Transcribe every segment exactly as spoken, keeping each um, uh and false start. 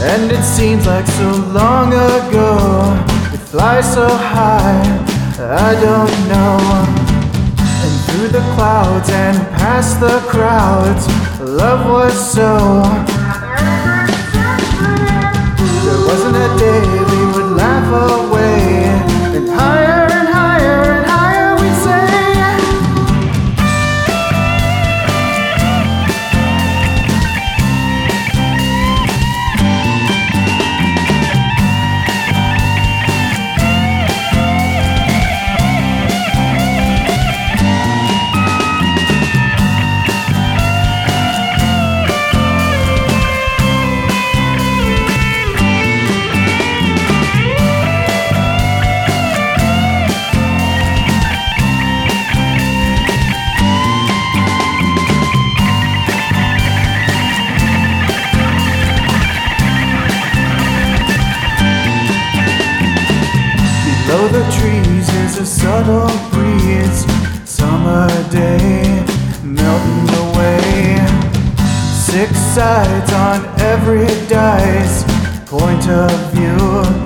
And it seems like so long ago. It flies so high, I don't know. And through the clouds and past the crowds, love was so. There wasn't a day we would laugh away. And higher and higher and higher we'd say. Below the trees is a subtle breeze, summer day melting away. Six sides on every dice, point of view.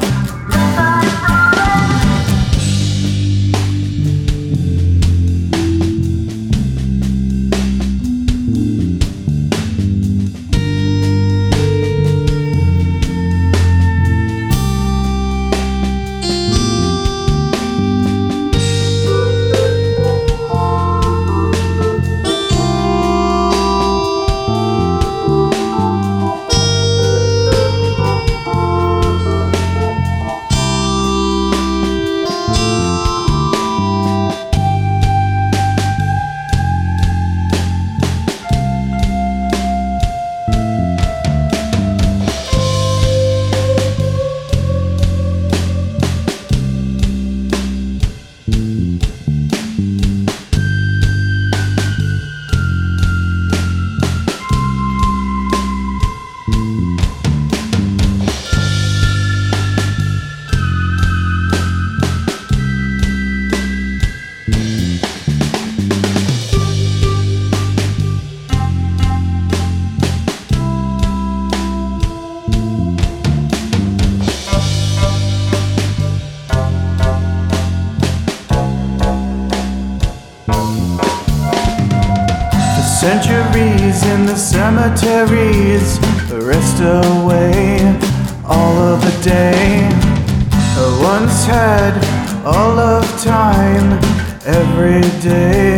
Centuries in the cemeteries rest away all of the day. I once had all of time every day.